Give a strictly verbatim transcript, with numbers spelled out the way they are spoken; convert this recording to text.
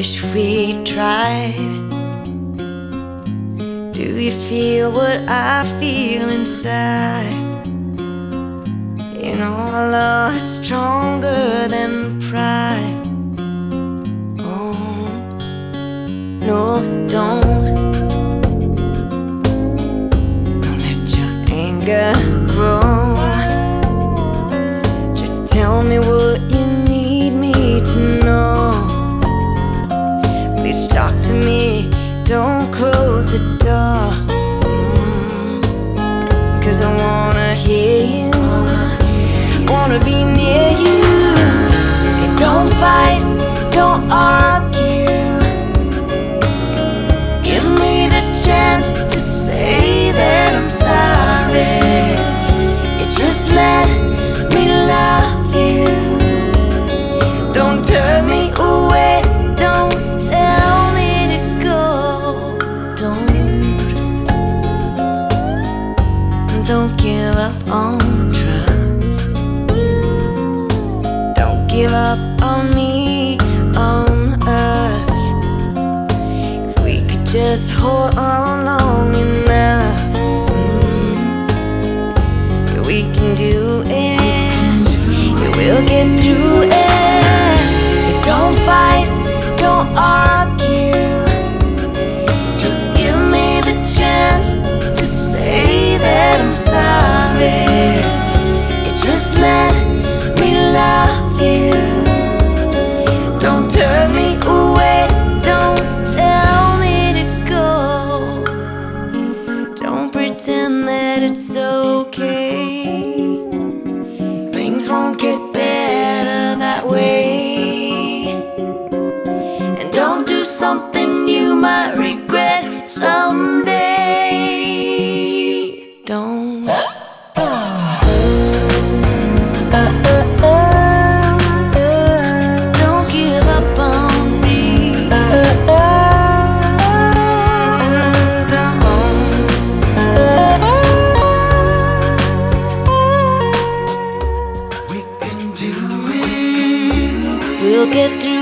wish we tried. Do you feel what I feel inside? You know our love is stronger than pride. Oh, no, don't. Don't let your anger grow. Just tell me what you need me to know. Please talk to me, don't close the door. mm, Cause I wanna hear you, wanna be near you. Hey, don't fight, don't argue. Give me the chance to say that I'm sorry. You just let me love you. Don't turn me away, don't tell me to go. Don't, don't give up on trust. Don't give up on me, on us. If we could just hold on long enough, mm, yeah, we can do it. Yeah, we'll get through it. Yeah, don't fight, don't argue. Just give me the chance to say that I'm sorry. You just let me love you. Don't turn me away, don't tell me to go. Don't pretend that it's okay. Things won't get better that way. And don't do something you might regret someday. Don't. Don't give up on me. We can do it. We'll get through